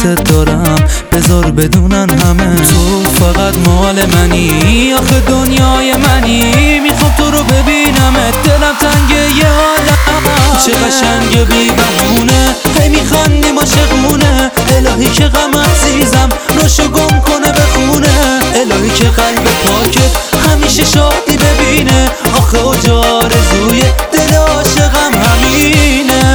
دوست دارم، بذار بدونن همه تو فقط مال منی، آخه دنیای منی. میخوام تو رو ببینمت، دلم تنگه یه عالم. چه قشنگه بی بهونه، هی میخندیم عاشقونه. الهی که غم عزیزم روشو گم کنه بخونه. الهی که قلب پاکت همیشه شادی ببینه. آخه اوج آرزوی دل عاشقم همینه.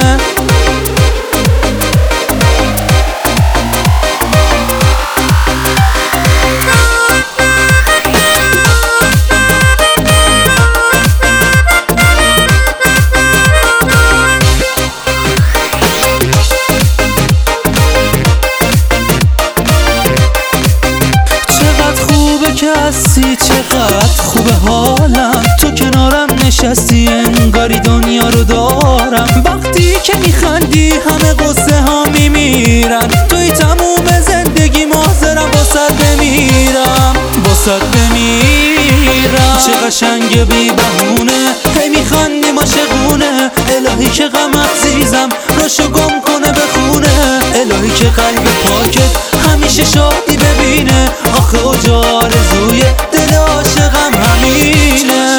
که هستی چقدر خوبه حالم، تو کنارم نشستی انگاری دنیا رو دارم. وقتی که میخندی همه قصه ها میمیرن، توی تموم زندگی حاضرم واسد بمیرم، واسد بمیرم. چه قشنگه بی بهونه، هی میخندیم عاشقونه. الهی که غم عزیزم روشو گم کنه بخونه. الهی که قلب پاکت همیشه شادی ببینه. آخه اوج آرزوی دل عاشقم همینه.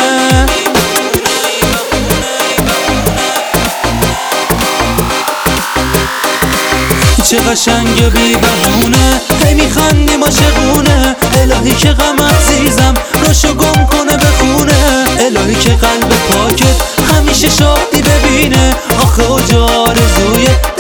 چه قشنگه بی بهونه، هی میخندیم عاشقونه. الهی که غم عزیزم روشو گم کنه بخونه. الهی که قلب پاکت همیشه شادی ببینه. آخه اوج آرزوی